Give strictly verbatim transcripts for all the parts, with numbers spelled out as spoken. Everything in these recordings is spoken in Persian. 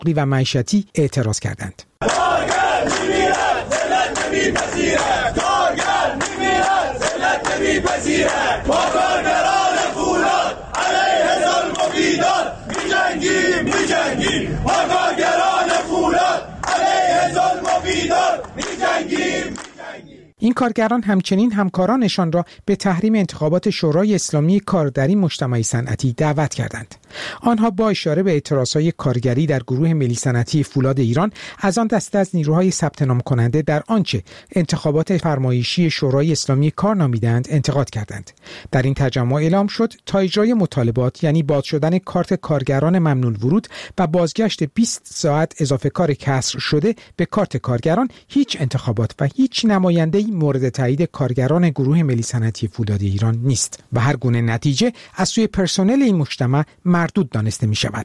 حقوقی و معیشتی اعتراض کردند. کارگر میمیرد، ذلت نمیپذیرد. کارگر میمیرد، ذلت نمیپذیرد. با کارگران فولاد علیه ظلم و بیداد میجنگیم میجنگیم. با کارگران فولاد علیه ظلم و بیداد میجنگیم. این کارگران همچنین همکارانشان را به تحریم انتخابات شورای اسلامی کار در این مجتمع صنعتی دعوت کردند. آنها با اشاره به اعتراضهای کارگری در گروه ملی صنعتی فولاد ایران از آن دسته از نیروهای ثبت نام کننده در آنچه انتخابات فرمایشی شورای اسلامی کار نامیدند انتقاد کردند. در این تجمع اعلام شد تا اجرای مطالبات، یعنی باز شدن کارت کارگران ممنوع ورود و بازگشت بیست ساعت اضافه کار کسر شده به کارت کارگران، هیچ انتخابات و هیچ نماینده‌ای مورد تایید کارگران گروه ملی صنعتی فولاد ایران نیست و هر گونه نتیجه از سوی پرسنل این مجتمع مردود دانسته می شود.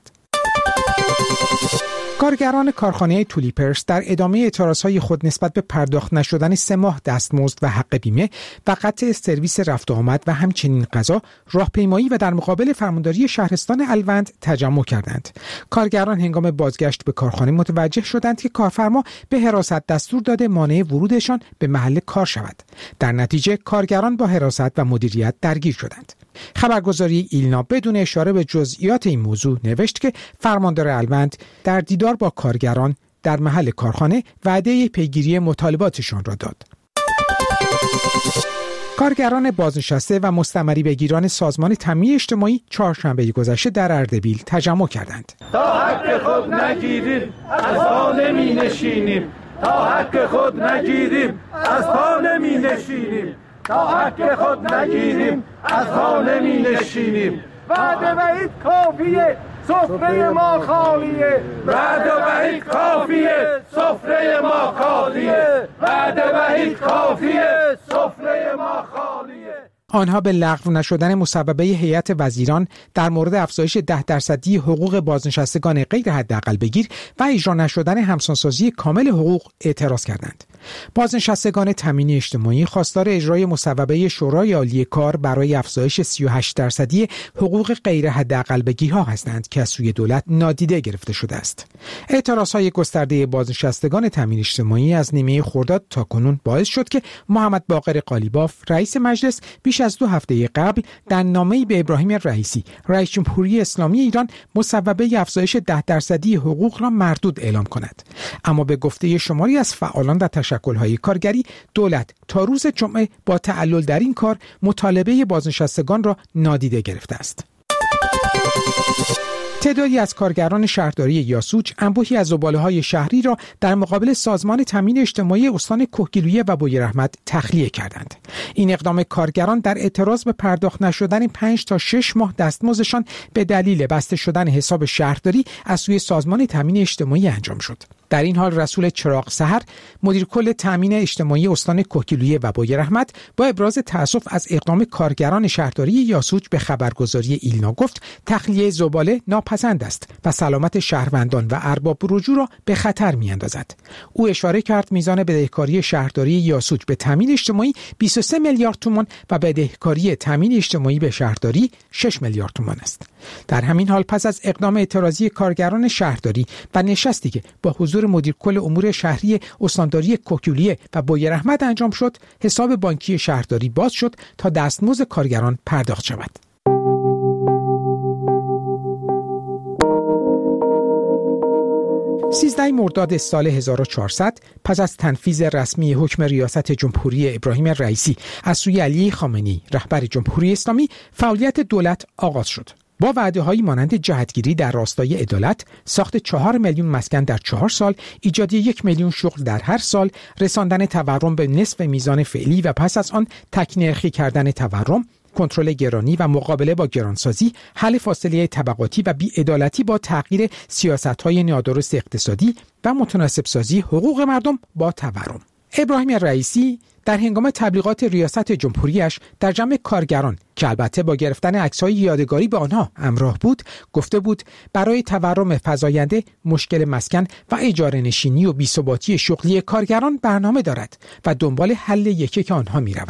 کارگران کارخانه تولیپرس در ادامه اعتراضهای خود نسبت به پرداخت نشدن سه ماه دستمزد و حق بیمه و قطع سرویس رفت و آمد و همچنین غذا، راهپیمایی و در مقابل فرمانداری شهرستان الوند تجمع کردند. کارگران هنگام بازگشت به کارخانه متوجه شدند که کارفرما به حراست دستور داده مانع ورودشان به محل کار شود. در نتیجه کارگران با حراست و مدیریت درگیر شدند. خبرگزاری ایلنا بدون اشاره به جزئیات این موضوع نوشت که فرماندار الوند در دیدار با کارگران در محل کارخانه وعده پیگیری مطالباتشان را داد. کارگران بازنشسته و مستمری بگیران سازمان تامین اجتماعی چهارشنبه گذشته در اردبیل تجمع کردند. تا حق خود نگیریم از پا نمی نشینیم. تا حق خود نگیریم از پا نمی نشینیم. تا حق خود نگیریم از پا نمی نشینیم. وعده وعید کافیه، سفره ما خالیه. وعده وعید کافیه، سفره ما خالیه. وعده وعید کافیه، سفره ما خالیه. آنها به لغو نشدن مصوبه هیئت وزیران در مورد افزایش ده درصدی حقوق بازنشستگان غیر حداقل بگیر و اجرا نشدن همسانسازی کامل حقوق اعتراض کردند. بازنشستگان تامین اجتماعی خواستار اجرای مصوبه شورای عالی کار برای افزایش سی و هشت درصدی حقوق غیر حداقل بگیرها هستند که از سوی دولت نادیده گرفته شده است. اعتراضهای گسترده بازنشستگان تامین اجتماعی از نیمه خرداد تا کنون باعث شد که محمد باقر قالیباف رئیس مجلس بیش از دو هفته قبل در نامه‌ای به ابراهیم رئیسی رئیس جمهوری اسلامی ایران مصوبه افزایش ده درصدی حقوق را مردود اعلام کند. اما به گفته شماری از فعالان و تشکل‌های کارگری، دولت تا روز جمعه با تعلل در این کار مطالبه بازنشستگان را نادیده گرفته است. تعدادی از کارگران شهرداری یاسوج انبوهی از زباله‌های شهری را در مقابل سازمان تامین اجتماعی استان کهگیلویه و بویراحمد تخلیه کردند. این اقدام کارگران در اعتراض به پرداخت نشدن پنج تا شش ماه دستمزدشان به دلیل بسته شدن حساب شهرداری از سوی سازمان تامین اجتماعی انجام شد. در این حال رسول چراغ سحر، مدیر کل تامین اجتماعی استان کهگیلویه و بویراحمد، با ابراز تأسف از اقدام کارگران شهرداری یاسوج به خبرگزاری ایلنا گفت تخلیه زباله ناپسند است و سلامت شهروندان و ارباب رجوع را به خطر می‌اندازد. او اشاره کرد میزان بدهکاری شهرداری یاسوج به تامین اجتماعی بیست و سه میلیارد تومان و بدهکاری تامین اجتماعی به شهرداری شش میلیارد تومان است. در همین حال پس از اقدام اعتراضی کارگران شهرداری و نشستی که با حضور مدیر کل امور شهری استانداری کهگیلویه و بویراحمد انجام شد، حساب بانکی شهرداری باز شد تا دستمزد کارگران پرداخت شود. سیزده مرداد سال هزار و چهارصد پس از تنفیذ رسمی حکم ریاست جمهوری ابراهیم رئیسی از سوی علی خامنه‌ای رهبر جمهوری اسلامی، فعالیت دولت آغاز شد. با وعده‌هایی مانند جهتگیری در راستای عدالت، ساخت چهار میلیون مسکن در چهار سال، ایجاد یک میلیون شغل در هر سال، رساندن تورم به نصف میزان فعلی و پس از آن تک‌نرخی کردن تورم، کنترل گرانی و مقابله با گرانسازی، حل فاصله طبقاتی و بی‌عدالتی با تغییر سیاست‌های نادرست اقتصادی و متناسب سازی حقوق مردم با تورم. ابراهیم رئیسی در هنگام تبلیغات ریاست جمهوریش در جمع کارگران که البته با گرفتن عکس‌های یادگاری به آنها همراه بود، گفته بود برای تورم فزاینده، مشکل مسکن و اجاره نشینی و بی‌ثباتی شغلی کارگران برنامه دارد و دنبال حل یکی که آنها می‌رود.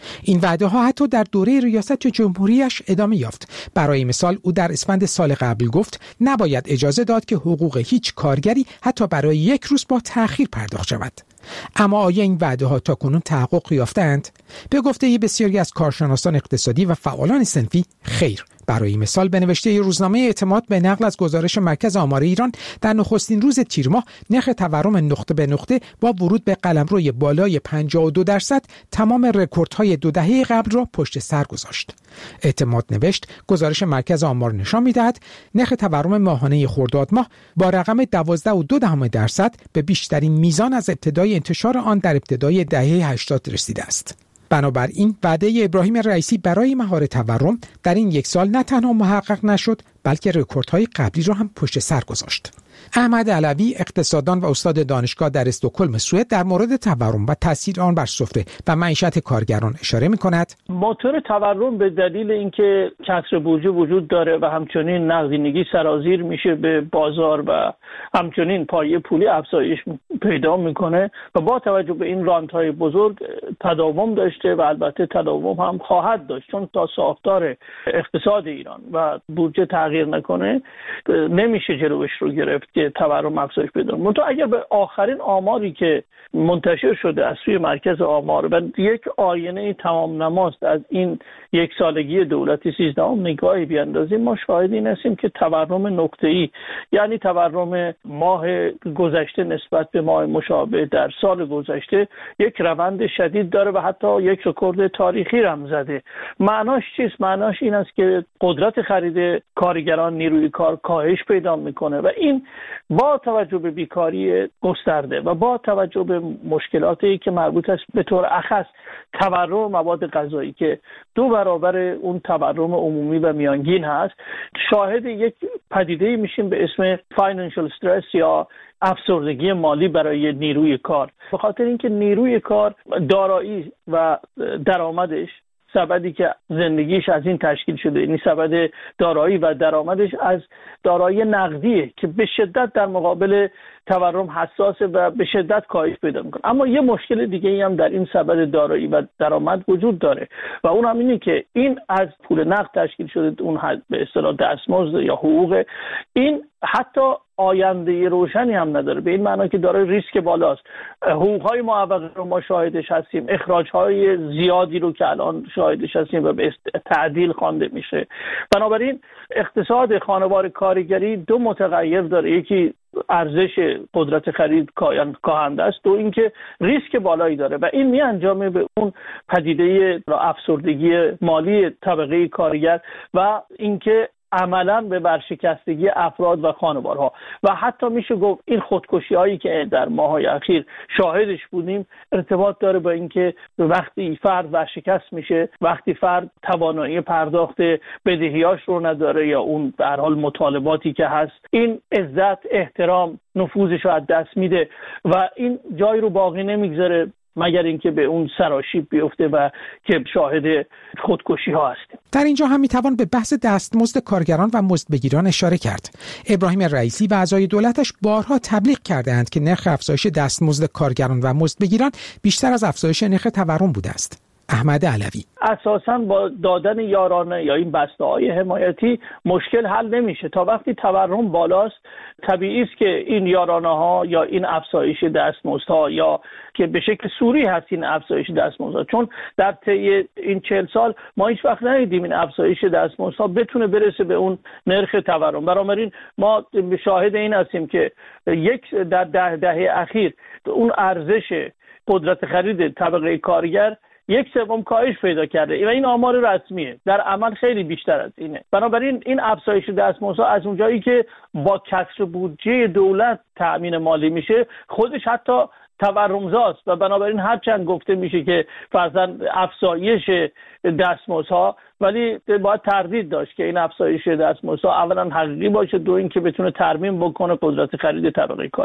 این وعده ها حتی در دوره ریاست جمهوریش ادامه یافت. برای مثال او در اسفند سال قبل گفت نباید اجازه داد که حقوق هیچ کارگری حتی برای یک روز با تأخیر پرداخت شود. اما آیا این وعده ها تاکنون تحقق یافتند؟ به گفته بسیاری از کارشناسان اقتصادی و فعالان صنفی خیر. برای مثال به نوشته روزنامه اعتماد به نقل از گزارش مرکز آمار ایران، در نخستین روز تیر ماه نرخ تورم نقطه به نقطه با ورود به قلمروی بالای پنجاه و دو درصد تمام رکوردهای دو دهه قبل را پشت سر گذاشت. اعتماد نوشت گزارش مرکز آمار نشان می‌دهد نرخ تورم ماهانه خرداد ماه با رقم دوازده و دو دهم درصد به بیشترین میزان از ابتدای انتشار آن در ابتدای دهه هشتاد رسیده است. بنابراین وعده ابراهیم رئیسی برای مهار تورم در این یک سال نه تنها محقق نشد، بلکه رکوردهای قبلی را هم پشت سر گذاشت. احمد علوی، اقتصاددان و استاد دانشگاه در استکهلم سوئد، در مورد تورم و تاثیر آن بر سفره و معیشت کارگران اشاره می‌کند. موتور تورم به دلیل اینکه کسر بودجه وجود داره و همچنین نقدینگی سرازیر میشه به بازار و همچنین پایه پولی افزایش پیدا میکنه و با توجه به این رانت‌های بزرگ تداوم داشته و البته تداوم هم خواهد داشت، چون تا ساختار اقتصاد ایران و بودجه تغییر نکنه نمیشه جلوش رو گرفت که تورم افزایش پیدا کنه. منتها اگر به آخرین آماری که منتشر شده از سوی مرکز آمار و یک آینه تمام نماست از این یک سالگی دولت سیزدهم نگاهی بیاندازیم، ما شاهد این هستیم که تورم نقطه‌ای، یعنی تورم ماه گذشته نسبت به ماه مشابه در سال گذشته، یک روند شدید داره و حتی یک رکورد تاریخی هم زده. معناش چیست؟ معناش این است که قدرت خرید کارگران، نیروی کار کاهش پیدا میکنه و این با توجه به بیکاری گسترده و با توجه به مشکلاتی که مربوط است به طور اخص تورم مواد غذایی که دو برابر اون تورم عمومی و میانگین هست، شاهد یک پدیده میشیم به اسم فاینانشال استرس یا افسردگی مالی برای نیروی کار. به خاطر اینکه نیروی کار دارایی و درآمدش، سبدی که زندگیش از این تشکیل شده، یعنی سبد دارایی و درآمدش از دارایی نقدیه که به شدت در مقابل تورم حساسه و به شدت کاهش پیدا میکنه. اما یه مشکل دیگه ای هم در این سبد دارایی و درآمد وجود داره و اون هم اینه که این از پول نقد تشکیل شده، اون به اصطلاح دستمزد یا حقوق، این حتی آینده روشنی هم نداره، به این معنی که داره ریسک بالاست. حقوق‌های معوقه رو ما شاهدش هستیم، اخراج‌های زیادی رو که الان شاهدش هستیم و به تعدیل خوانده میشه. بنابراین اقتصاد خانوار کارگری دو متغیر داره، یکی ارزش قدرت خرید کاهنده است، دو اینکه ریسک بالایی داره و این میانجامه به اون پدیده افسردگی مالی طبقه کارگر و اینکه عملاً به ورشکستگی افراد و خانوارها و حتی میشه گفت این خودکشی هایی که در ماهای اخیر شاهدش بودیم ارتباط داره با اینکه وقتی فرد ورشکست میشه، وقتی فرد توانایی پرداخت بدهیاش رو نداره یا اون به هر حال مطالباتی که هست، این عزت، احترام، نفوذش رو از دست میده و این جای رو باقی نمیگذاره مگر اینکه به اون سراشیب بیفته و که شاهد خودکشی ها هستیم. در اینجا هم میتوان به بحث دستمزد کارگران و مزدبگیران اشاره کرد. ابراهیم رئیسی و اعضای دولتش بارها تبلیغ کردند که نرخ افزایش دستمزد کارگران و مزدبگیران بیشتر از افزایش نرخ تورم بوده است. احمد علوی: اساساً با دادن یارانه یا این بسته‌های حمایتی مشکل حل نمیشه. تا وقتی تورم بالاست طبیعی است که این یارانه‌ها یا این افزایش دستمزدها یا که به شکل سوری هست این افزایش دستمزدها، چون در طی این چهل سال ما هیچ وقت ندیدیم این افزایش دستمزدها بتونه برسه به اون نرخ تورم. بنابراین ما شاهد این هستیم که یک در ده دهه اخیر اون ارزش قدرت خرید طبقه کارگر یک سوم کاهش پیدا کرده و این آمار رسمیه، در عمل خیلی بیشتر از اینه. بنابراین این افزایش دستمزدها از اونجایی که با کسر بودجه دولت تأمین مالی میشه خودش حتی تورمزاست و بنابراین هرچند گفته میشه که فرضاً افزایش دستمزدها، ولی باید تردید داشت که این افزایش دستمزدها اولا حقیقی باشه، دو اینکه بتونه ترمیم بکنه قدرت خرید طبقه کارگر.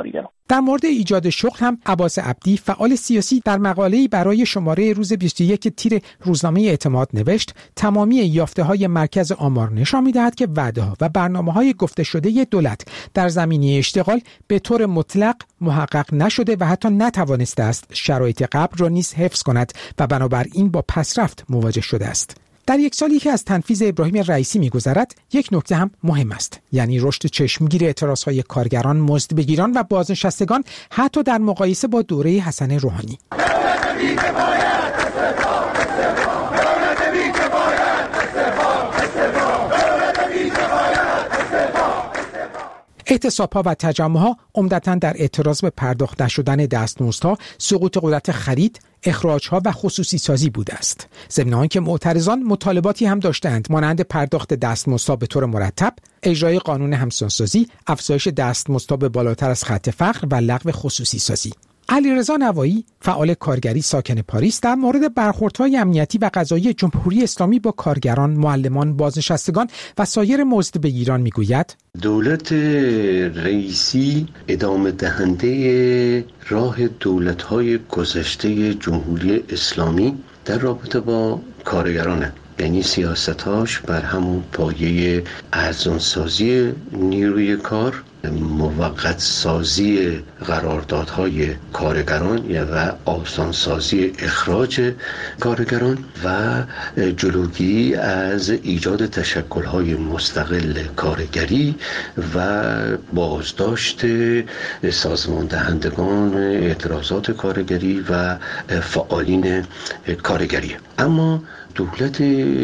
در مورد ایجاد شغل هم عباس عبدی فعال سیاسی در مقاله‌ای برای شماره روز بیست و یک تیر روزنامه اعتماد نوشت تمامی یافته‌های مرکز آمار نشان می‌دهد که وعده‌ها و برنامه‌های گفته شده دولت در زمینه اشتغال به طور مطلق محقق نشده و حتی نتوانسته است شرایط قبل را نیز حفظ کند و بنابراین با پسرفت مواجه شده است. در یک سالی که از تنفیذ ابراهیم رئیسی می‌گذرد، یک نکته هم مهم است، یعنی رشد چشمگیر اعتراضهای کارگران، مزدبگیران و بازنشستگان حتی در مقایسه با دوره حسن روحانی. اعتصاب‌ها و تجمع‌ها عمدتاً در اعتراض به پرداخت نشدن دستمزدها، سقوط قدرت خرید، اخراج‌ها و خصوصی سازی بوده است. ضمن آنکه معترضان مطالباتی هم داشتند مانند پرداخت دستمزدها به طور مرتب، اجرای قانون همسان‌سازی، افزایش دستمزدها به بالاتر از خط فقر و لغو خصوصی سازی. علیرضا نوایی، فعال کارگری ساکن پاریس، در مورد برخوردهای امنیتی و قضایی جمهوری اسلامی با کارگران، معلمان، بازنشستگان و سایر مزدبگیران میگوید: دولت رئیسی ادامه دهنده راه دولت‌های گذشته جمهوری اسلامی در رابطه با کارگرانه، یعنی سیاستاش بر همون پایه ارزانسازی نیروی کار، موقت سازی قراردادهای کارگران و آسانسازی اخراج کارگران و جلوگیری از ایجاد تشکل‌های مستقل کارگری و بازداشت سازمان دهندگان اعتراضات کارگری و فعالین کارگری. اما دولت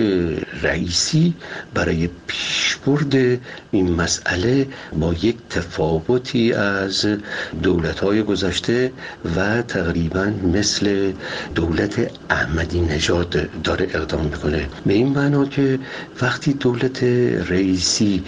رئیسی برای پیشبرد این مسئله با یک تفاوتی از دولت‌های گذشته و تقریباً مثل دولت احمدی نژاد داره اقدام میکنه، به این معنا که وقتی دولت رئیسی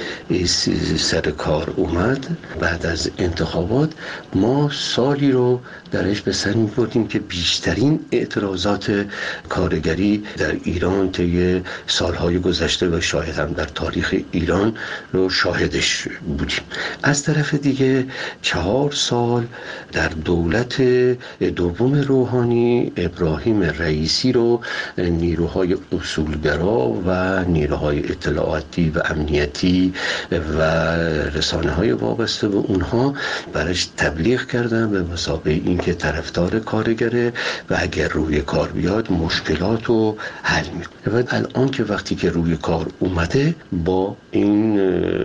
سر کار اومد بعد از انتخابات، ما سالی رو درش به سر می‌بردیم که بیشترین اعتراضات کارگری در ایران طی سالهای گذشته و شاید هم در تاریخ ایران رو شاهدش بودیم. از طرف دیگه چهار سال در دولت دوم روحانی ابراهیم رئیسی رو نیروهای اصولگرا و نیروهای اطلاعاتی و امنیتی و رسانه‌های وابسته به اونها برش تبلیغ کردن به مثابه اینکه طرفدار کارگره و اگر روی کار بیاد مشکلات رو حل میکنه. و الان که وقتی که روی کار اومده با این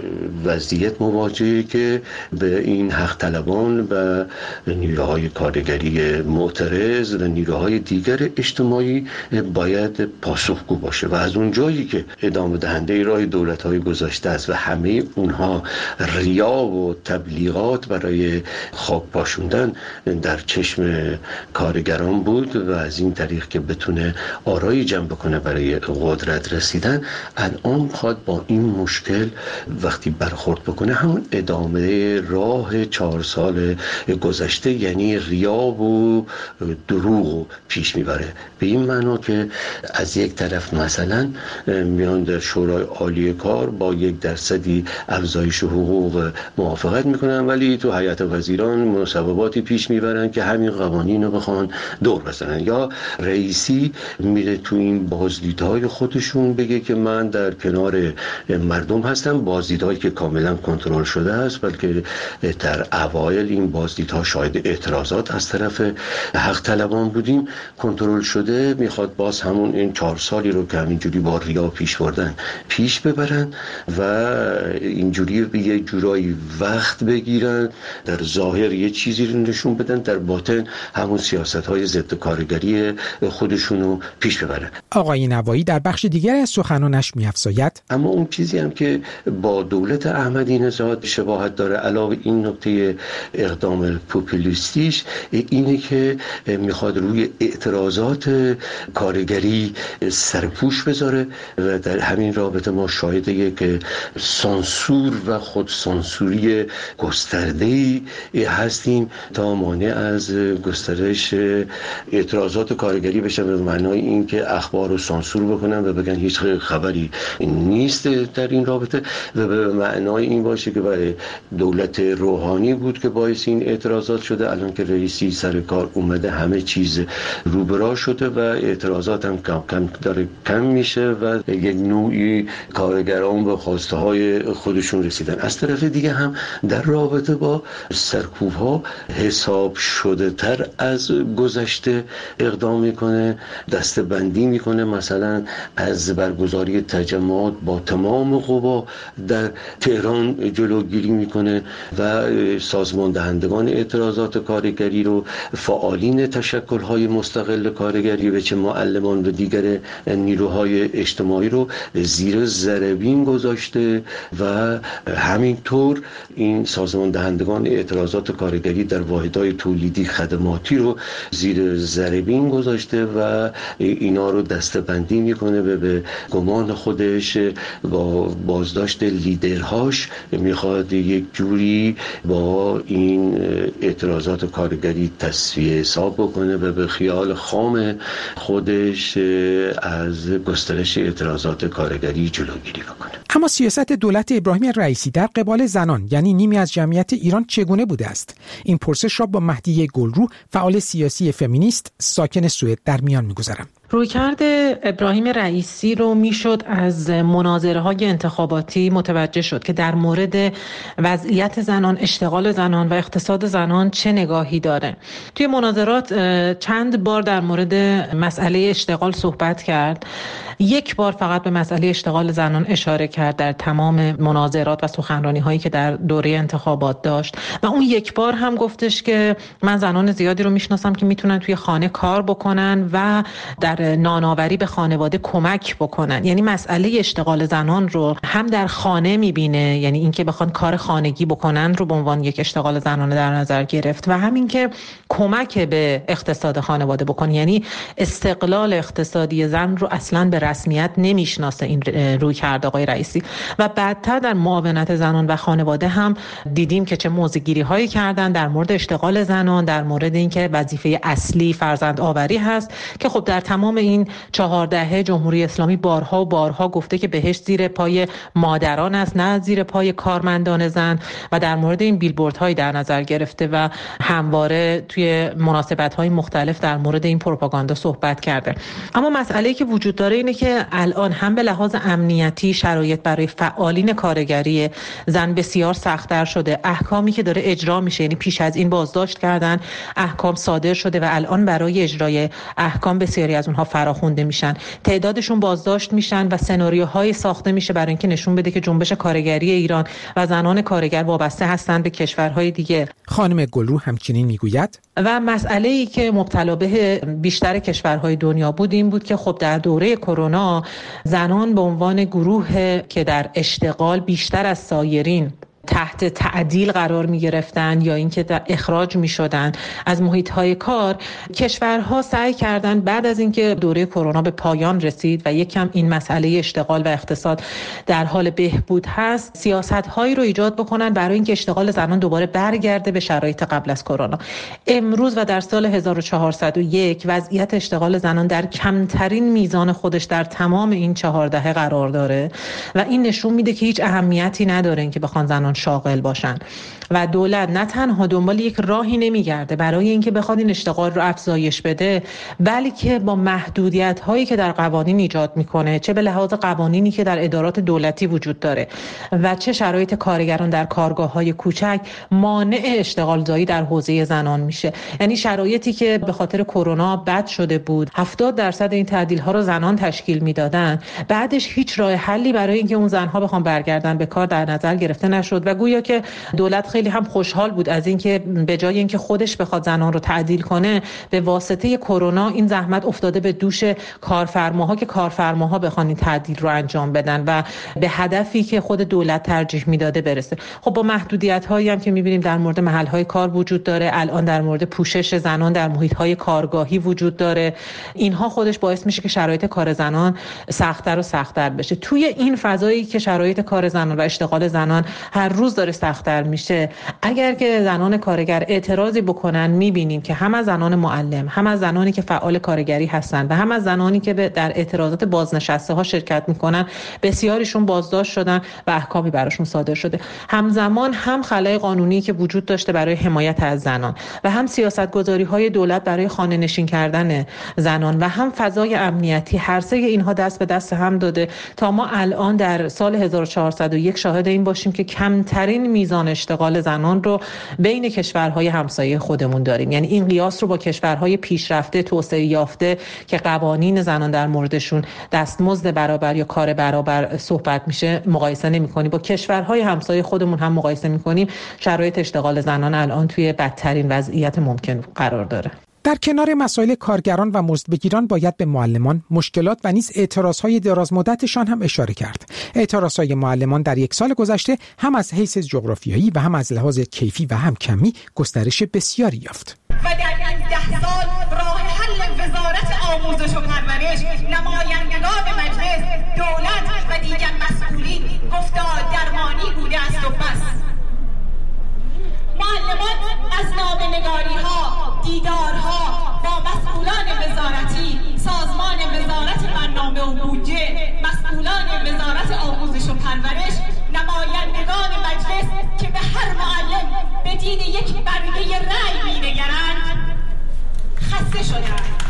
وضعیت مواجهه که به این حق طلبان و نیروهای کارگری معترض و نیروهای دیگر اجتماعی باید پاسخگو باشه و از اون جایی که ادامه دهنده راه دولت‌های گذشته است و همه اونها ریا و تبلیغات برای خاک پاشوندن در چشم کارگران بود و از این طریق که بتونه آرایی جمع بکنه برای قدرت رسیدن، الان میخواد با این مشکل وقتی برخورد بکنه همون ادامه راه چهار سال گذشته، یعنی ریا و دروغ پیش میبره. به این معنا که از یک طرف مثلا میان در شورای عالی کار با یک درصدی افزایش حقوق موافقت میکنن، ولی تو هیئت وزیران مصوباتی پیش میبرن که همین قوانین رو بخوان دور بزنن. یا رئیسی میره تو این بازدیدهای خودشون بگه که من در کنار مردم هستم، بازدیدهایی که کاملا کنترل شده است، بلکه در اوایل این بازدیدها شاید اعتراضات از طرف حق طلبان بودیم کنترل شده، میخواد باز همون این چهار سالی رو که همینجوری با ریا پیش بردن پیش ببرن و اینجوری به یه جورایی وقت بگیرن، در ظاهر یه چیزی رو نشون بدن، در باطن همون سیاست‌های ضد کارگری خودشونو پیش ببرن. آقای نوایی در بخش دیگر از سخنانش می‌افزاید: اما اون چیزی هم که با دولت احمدی نژاد شباهت داره علاوه این نکته اقدام پوپولیستیش اینه که میخواد روی اعتراضات کارگری سرپوش بذاره و در همین رابطه ما شاهد یک سانسور و خود سانسوری گسترده‌ای هستیم تا مانع از گسترش اعتراضات کارگری بشه، به معنای این که اخبار رو سانسور بکنن و بگن هیچ خبری نیست در این رابطه و به معنای این باشه که برای دولت روحانی بود که باعث این اعتراضات شده. الان که رئیسی سر کار اومده همه چیز روبرا شده و اعتراضات هم کم کم داره کم میشه و یک نوعی کارگران به خواسته های خودشون رسیدن. از طرف دیگه هم در رابطه با سرکوب ها حساب شده تر از گذشته اقدام میکنه، دسته بندی میکنه، مثلا از برگزاری تجمعات با تمام قوا در تهران جلوگیری میکنه و سازمان دهندگان اعتراضات کارگری رو، فعالین تشکل‌های مستقل کارگری و چه معلمان و دیگر نیروهای اجتماعی رو زیر ذره‌بین گذاشته و همینطور این سازمان دهندگان اعتراضات کارگری در واحدهای تولیدی خدماتی رو زیر ذره‌بین گذاشته و اینا رو دسته‌بندی میکنه و به گمان خودش با بازداشت لیدرهاش میخواد یک جوری با این اعتراضات کارگری تصفیه حساب بکنه و به خیال خام خودش از گسترش اعتراضات کارگری جلوگیری بکنه. اما سیاست دولت ابراهیم رئیسی در قبال زنان، یعنی نیمی از جمعیت ایران، چگونه بوده است؟ این پرسش را با مهدیه گلرو، فعال سیاسی فمینیست ساکن سوئد، در میان میگذارم. رویکرد ابراهیم رئیسی رو میشد از مناظره‌های انتخاباتی متوجه شد که در مورد وضعیت زنان، اشتغال زنان و اقتصاد زنان چه نگاهی داره. توی مناظرات چند بار در مورد مسئله اشتغال صحبت کرد. یک بار فقط به مسئله اشتغال زنان اشاره کرد در تمام مناظرات و سخنرانی هایی که در دوره انتخابات داشت و اون یک بار هم گفتش که من زنان زیادی رو میشناسم که میتونن توی خانه کار بکنن و در نانآوری به خانواده کمک بکنن. یعنی مسئله اشتغال زنان رو هم در خانه میبینه، یعنی اینکه بخوان کار خانگی بکنن رو به عنوان یک اشتغال زنانه در نظر گرفت و همین که کمک به اقتصاد خانواده بکنه، یعنی استقلال اقتصادی زن رو اصلا به رسمیت نمیشناسه این روی کرد آقای رئیسی. و بعدتر در معاونت زنان و خانواده هم دیدیم که چه موضع‌گیری هایی کردن در مورد اشتغال زنان، در مورد اینکه وظیفه اصلی فرزند آوری هست که خب در تمام این چهار دهه جمهوری اسلامی بارها و بارها گفته که بهش زیر پای مادران است نه زیر پای کارمندان زن و در مورد این بیلبوردهایی در نظر گرفته و همواره توی مناسبت‌های مختلف در مورد این پروپاگاندا صحبت کرده. اما مسئله‌ای که وجود داره اینه که الان هم به لحاظ امنیتی شرایط برای فعالین کارگری زن بسیار سخت‌تر شده. احکامی که داره اجرا میشه، یعنی پیش از این بازداشت کردن، احکام صادر شده و الان برای اجرای احکام بسیاری از اونها فراخوانده میشن. تعدادشون بازداشت میشن و سناریوهای ساخته میشه برای اینکه نشون بده که جنبش کارگری ایران و زنان کارگر وابسته هستن به کشورهای دیگه. خانم گلرو همچنین میگوید و مسئله‌ای که مبتلا به بیشتر کشورهای دنیا بود این بود که خب در دوره کرونا زنان به عنوان گروه که در اشتغال بیشتر از سایرین تحت تعدیل قرار می گرفتن یا اینکه اخراج می شدن از محیط های کار، کشورها سعی کردن بعد از اینکه دوره کرونا به پایان رسید و یک کم این مسئله اشتغال و اقتصاد در حال بهبود هست، سیاست هایی رو ایجاد بکنن برای اینکه اشتغال زنان دوباره برگرده به شرایط قبل از کرونا. امروز و در سال هزار و چهارصد و یک وضعیت اشتغال زنان در کمترین میزان خودش در تمام این چهار دهه قرار داره و این نشون میده که هیچ اهمیتی نداره اینکه بخوان زنان شاغل باشن و دولت نه تنها دنبال یک راهی نمیگرده برای اینکه بخواد این اشتغال رو افزایش بده، بلکه با محدودیت هایی که در قوانین ایجاد میکنه، چه به لحاظ قوانینی که در ادارات دولتی وجود داره و چه شرایط کارگران در کارگاه های کوچک، مانع اشتغال زایی در حوزه زنان میشه. یعنی شرایطی که به خاطر کرونا بد شده بود، هفتاد درصد این تعدیل ها رو زنان تشکیل میدادن، بعدش هیچ راه حلی برای اینکه اون زنها بخوان برگردن به کار در نظر گرفته نشد و گویا که دولت خیلی هم خوشحال بود از اینکه به جای اینکه خودش بخواد زنان رو تعدیل کنه، به واسطه کرونا این زحمت افتاده به دوش کارفرماها که کارفرماها بخوان این تعدیل رو انجام بدن و به هدفی که خود دولت ترجیح میداده برسه. خب با محدودیت هایی هم که میبینیم در مورد محل های کار وجود داره، الان در مورد پوشش زنان در محیط های کارگاهی وجود داره، اینها خودش باعث میشه که شرایط کار زنان سخت‌تر و سخت‌تر بشه. توی این فضایی که شرایط کار زنان و اشتغال زنان هر هر روز داره سخت‌تر میشه. اگر که زنان کارگر اعتراضی بکنن میبینیم که هم از زنان معلم، هم از زنانی که فعال کارگری هستن و هم از زنانی که در اعتراضات بازنشسته ها شرکت میکنن بسیاریشون بازداشت شدن و احکامی براشون صادر شده. همزمان هم خلای قانونی که وجود داشته برای حمایت از زنان و هم سیاست‌گذاری‌های دولت برای خانه‌نشین کردن زنان و هم فضای امنیتی، هر سه اینها دست به دست هم داده تا ما الان در سال هزار و چهارصد و یک شاهد این باشیم که کمترین میزان اشتغال زنان رو بین کشورهای همسایه خودمون داریم. یعنی این قیاس رو با کشورهای پیشرفته توسعه یافته که قوانین زنان در موردشون دستمزد برابر یا کار برابر صحبت میشه مقایسه نمی‌کنیم. با کشورهای همسایه خودمون هم مقایسه می‌کنیم. شرایط اشتغال زنان الان توی بدترین وضعیت ممکن قرار داره. در کنار مسائل کارگران و مزدبگیران باید به معلمان، مشکلات و نیز اعتراضهای دراز مدتشان هم اشاره کرد. اعتراضهای معلمان در یک سال گذشته هم از حیث جغرافیایی و هم از لحاظ کیفی و هم کمی گسترش بسیاری یافت. و در این ده سال راه حل وزارت آموزش و پرورش، نمایندگان مجلس، دولت و دیگر مسئولین گفتار درمانی بوده است و بس. معلمان از نامه‌نگاری‌ها، دیدارها با مسئولان وزارتی، سازمان وزارت برنامه و بودجه، مسئولان وزارت آموزش و پرورش، نمایندگان مجلس که به هر معلم بدین یک برگه رأی می‌نگرند خسته شدند.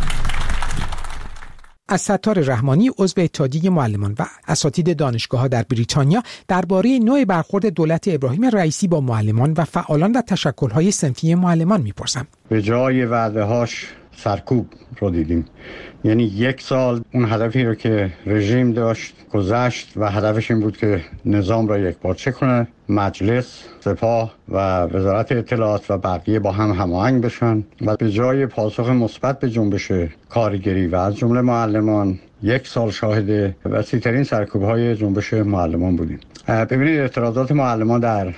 از ستار رحمانی عضو اتحادیه معلمان و اساتید دانشگاه‌ها در بریتانیا درباره نوع برخورد دولت ابراهیم رئیسی با معلمان و فعالان و تشکل‌های صنفی معلمان می‌پرسم. به جای وعده‌هاش سرکوب رو دیدیم. یعنی یک سال اون هدفی رو که رژیم داشت گذشت و هدفش این بود که نظام را یکپارچه کنه، مجلس، سپاه و وزارت اطلاعات و بقیه با هم هماهنگ بشن و به جای پاسخ مثبت به جنبش کارگری و از جمله معلمان یک سال شاهد وسیع‌ترین سرکوب‌های جنبش معلمان بودیم. ببینید اعتراضات معلمان در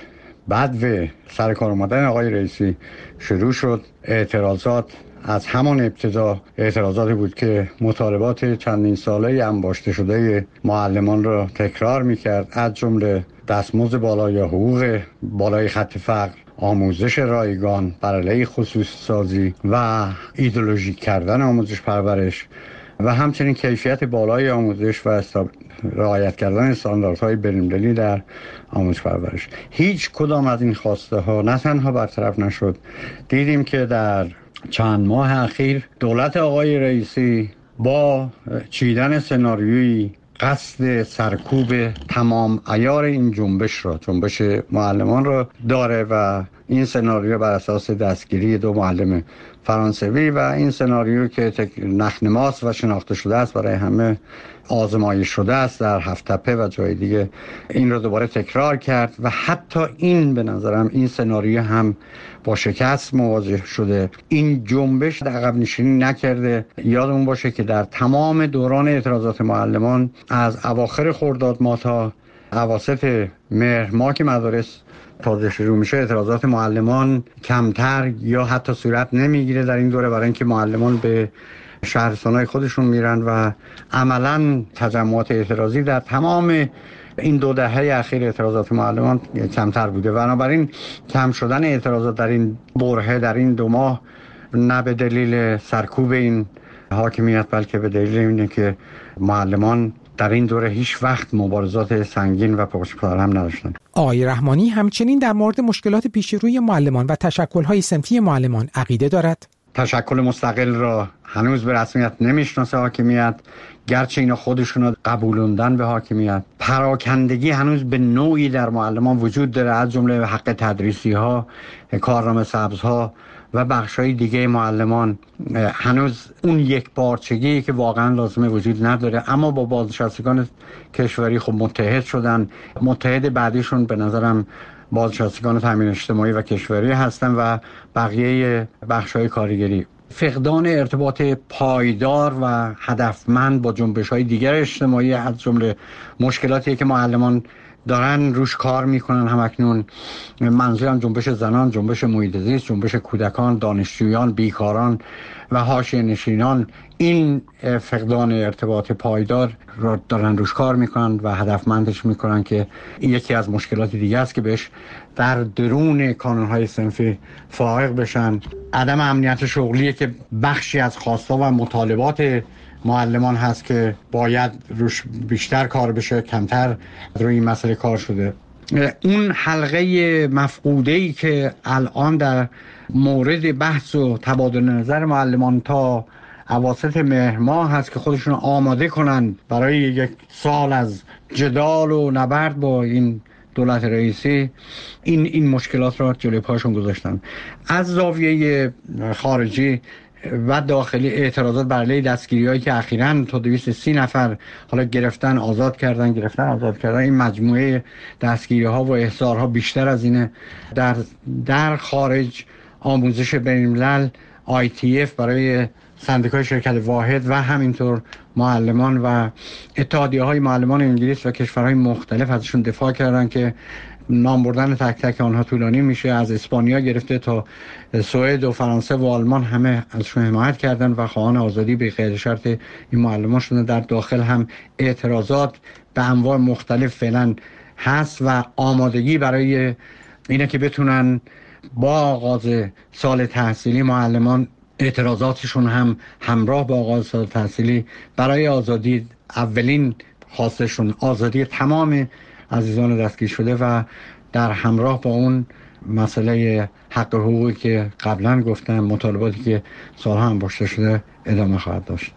بعد سر کار اومدن آقای رئیسی شروع شد. اعتراضات از همان ابتدا اعتراضاتی بود که مطالبات چندین ساله انباشته شده معلمان را تکرار میکرد، از جمله دستمزد بالا یا حقوق بالای خط فقر، آموزش رایگان بر علیه خصوصی سازی و ایدئولوژیک کردن آموزش پرورش و همچنین کیفیت بالای آموزش و رعایت کردن استانداردهای بین‌المللی در آموزش پرورش. هیچ کدام از این خواسته ها نه تنها برطرف نشد، دیدیم که در چند ماه اخیر دولت آقای رئیسی با چیدن سناریویی قصد سرکوب تمام عیار این جنبش را، جنبش معلمان را داره و این سناریو بر اساس دستگیری دو معلم فرانسوی و این سناریو که نخنماست و شناخته شده است برای همه، آزمایش شده است در هفت‌تپه و جای دیگه، این رو دوباره تکرار کرد و حتی این به نظرم این سناریو هم با شکست مواجه شده. این جنبش عقب نشینی نکرده. یادمون باشه که در تمام دوران اعتراضات معلمان از اواخر خرداد ماه تا اواسط مهر ماه که مدارس تازه شروع میشه، اعتراضات معلمان کمتر یا حتی صورت نمیگیره در این دوره، برای اینکه معلمان به شهرستانهای خودشون میرن و عملاً تجمعات اعتراضی در تمام این دو دهه اخیر اعتراضات معلمان کمتر بوده. بنابراین کم شدن اعتراضات در این برهه در این دو ماه نه به دلیل سرکوب این حاکمیت بلکه به دلیل اینه که معلمان در این دوره هیچ وقت مبارزات سنگین و پرسپار هم نداشتن. آقای رحمانی همچنین در مورد مشکلات پیش روی معلمان و تشکل‌های صنفی معلمان عقیده دارد. تشکل مستقل را هنوز به رسمیت نمیشناسه حاکمیت، گرچه اینا خودشون رو قبولوندن به حاکمیت. پراکندگی هنوز به نوعی در معلمان وجود داره، از جمله حق تدریسی ها، کارنامه سبز ها و بخشای دیگه معلمان. هنوز اون یک پارچگی که واقعا لازمه وجود نداره، اما با بازنشستگان کشوری خب متحد شدن. متحد بعدیشون به نظرم بازنشستگان تامین اجتماعی و کشوری هستن و بقیه بخشای کارگری. فقدان ارتباط پایدار و هدفمند با جنبش‌های دیگر اجتماعی، از جمله مشکلاتی که معلمان دارن روش کار میکنن همکنون. منظورم جنبش زنان، جنبش محیط زیست، جنبش کودکان، دانشجویان، بیکاران و حاشیه نشینان این فقدان ارتباط پایدار را دارن روش کار میکنن و هدفمندش میکنن که این یکی از مشکلات دیگه است که بهش در درون کانونهای صنفی فائق بشن. عدم امنیت شغلیه که بخشی از خواستا و مطالبات معلمان هست که باید روش بیشتر کار بشه، کمتر روی این مسئله کار شده. اون حلقه مفقوده‌ای که الان در مورد بحث و تبادل نظر معلمان تا اواسط مهر ماه هست که خودشون آماده کنن برای یک سال از جدال و نبرد با این دولت رئیسی، این این مشکلات را جلوی پاشون گذاشتن. از زاویه خارجی و داخلی اعتراضات بر علیه دستگیری‌هایی که اخیراً تا دویست و سی نفر حالا گرفتن آزاد کردن گرفتن آزاد کردن این مجموعه دستگیری‌ها و احضارها بیشتر از اینه. در در خارج آموزش بین‌الملل آی تی اف برای سندیکای شرکت واحد و همینطور معلمان و اتحادیه‌های معلمان انگلیس و کشورهای مختلف ازشون دفاع کردن که نام بردن تک تک آنها طولانی میشه. از اسپانیا گرفته تا سوئد و فرانسه و آلمان همه ازشون حمایت کردن و خواهان آزادی به قید شرط این معلمان شدن. در داخل هم اعتراضات به انواع مختلف فعلا هست و آمادگی برای اینه که بتونن با آغاز سال تحصیلی معلمان اعتراضاتشون هم همراه با آغاز سال تحصیلی برای آزادی، اولین خواستشون آزادی تمام عزیزان دستگیر شده و در همراه با اون مسئله حق حقوقی که قبلا گفتم، مطالباتی که سالها انباشته شده ادامه خواهد داشت.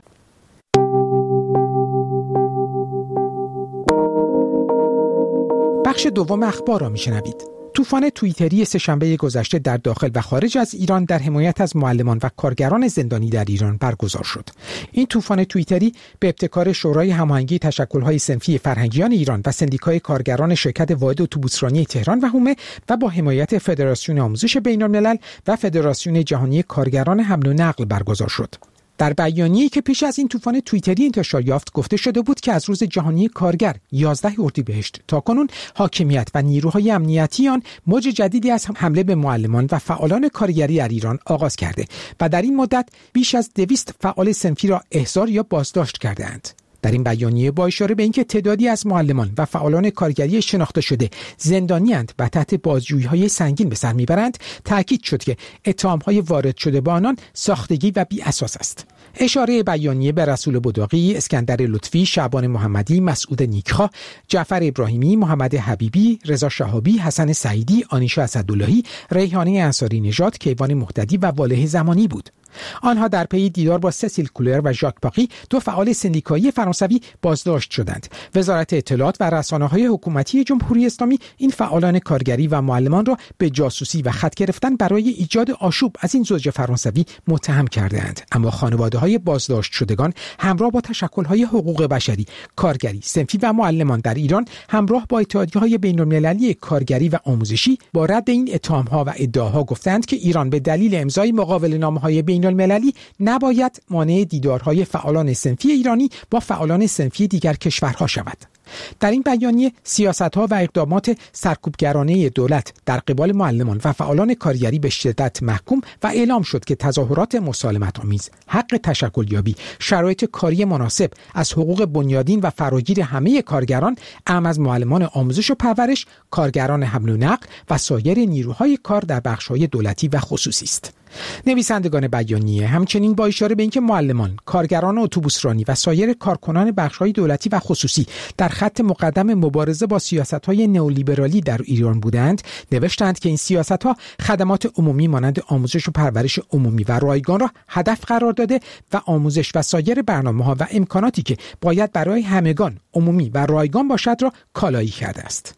بخش دوم اخبار را میشنوید. طوفان توییتری سه‌شنبه گذشته در داخل و خارج از ایران در حمایت از معلمان و کارگران زندانی در ایران برگزار شد. این طوفان توییتری به ابتکار شورای هماهنگی تشکل‌های صنفی فرهنگیان ایران و سندیکای کارگران شرکت واحد اتوبوسرانی تهران و حومه و با حمایت فدراسیون آموزش بین‌الملل و فدراسیون جهانی کارگران حمل و نقل برگزار شد. در بیانیه‌ای که پیش از این طوفان توییتری انتشار یافت گفته شده بود که از روز جهانی کارگر یازده اردیبهشت تاکنون حاکمیت و نیروهای امنیتی آن موج جدیدی از حمله به معلمان و فعالان کارگری در ایران آغاز کرده و در این مدت بیش از دویست فعال صنفی را احضار یا بازداشت کرده‌اند. در این بیانیه با اشاره به اینکه تعدادی از معلمان و فعالان کارگری شناخته شده زندانی‌اند و تحت بازجویی‌های سنگین به سر می‌برند، تأکید شد که اتهام‌های وارد شده به آنان ساختگی و بی‌اساس است. اشاره بیانیه به رسول بداقی، اسکندر لطفی، شعبان محمدی، مسعود نیکخواه، جعفر ابراهیمی، محمد حبیبی، رضا شهابی، حسن سعیدی، آنیشا اسداللهی، ریحانه انصاری نژاد، کیوان مهددی و واله زمانی بود. آنها در پی دیدار با سسیل کولر و ژاک باقی، دو فعال سندیکایی فرانسوی، بازداشت شدند. وزارت اطلاعات و رسانه‌های حکومتی جمهوری اسلامی این فعالان کارگری و معلمان را به جاسوسی و خط گرفتن برای ایجاد آشوب از این زوج فرانسوی متهم کرده‌اند. اما خانواده‌های بازداشت شدگان همراه با تشکل‌های حقوق بشری، کارگری، صنفی و معلمان در ایران همراه با اتحادیه‌های بین‌المللی کارگری و آموزشی با رد این اتهام‌ها و ادعاها گفتند که ایران به دلیل امضای مقاوله‌نامه‌های بین المللی نباید مانع دیدارهای فعالان صنفی ایرانی با فعالان صنفی دیگر کشورها شود. در این بیانیه سیاست‌ها و اقدامات سرکوبگرانه دولت در قبال معلمان و فعالان کارگری به شدت محکوم و اعلام شد که تظاهرات مسالمت‌آمیز، حق تشکلیابی، شرایط کاری مناسب از حقوق بنیادین و فراگیر همه کارگران، اعم از معلمان آموزش و پرورش، کارگران حمل و نقل و سایر نیروهای کار در بخش‌های دولتی و خصوصی است. نویسندگان بیانیه همچنین با اشاره به اینکه معلمان، کارگران اتوبوسرانی و سایر کارکنان بخش‌های دولتی و خصوصی در خط مقدم مبارزه با سیاست‌های نئولیبرالی در ایران بودند، نوشتند که این سیاست‌ها خدمات عمومی مانند آموزش و پرورش عمومی و رایگان را هدف قرار داده و آموزش و سایر برنامه‌ها و امکاناتی که باید برای همگان عمومی و رایگان باشد را کالایی کرده است.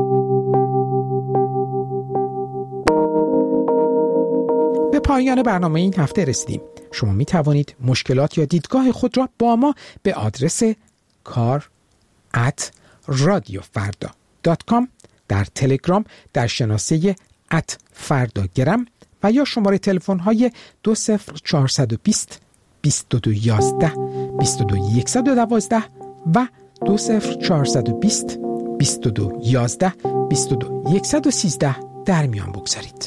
به پایان برنامه این هفته رسیدیم. شما می توانید مشکلات یا دیدگاه خود را با ما به آدرس کار ات رادیو فردا دات کام، در تلگرام در شناسه ات فرداگرم و یا شماره تلفن های دو صفر چهارصد و بیست بیست و دو یازده بیست و دو صفر یک یک دو و دو صفر چهارصد و بیست بیست و دو یازده بیست و دو صد و سیزده در میان بگذارید.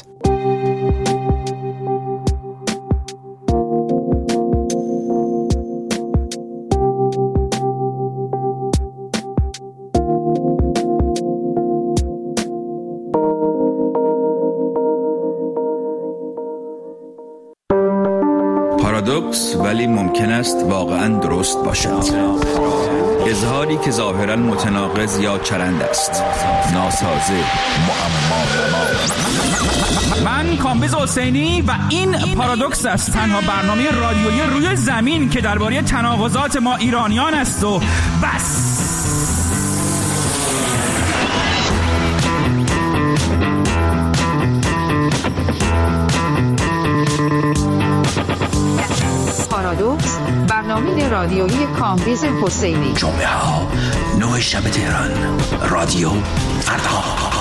پارادوکس ولی ممکن است واقعاً درست باشد. اظهاری که ظاهراً متناقض یا چرند است، ناسازه، معما. من کامبیز حسینی و این پارادوکس است، تنها برنامه رادیویی روی زمین که درباره تناقضات ما ایرانیان است و بس. پارادوکس، برنامه رادیویی کامبیز حسینی. جمعه ها نه شب تهران، رادیو فردا.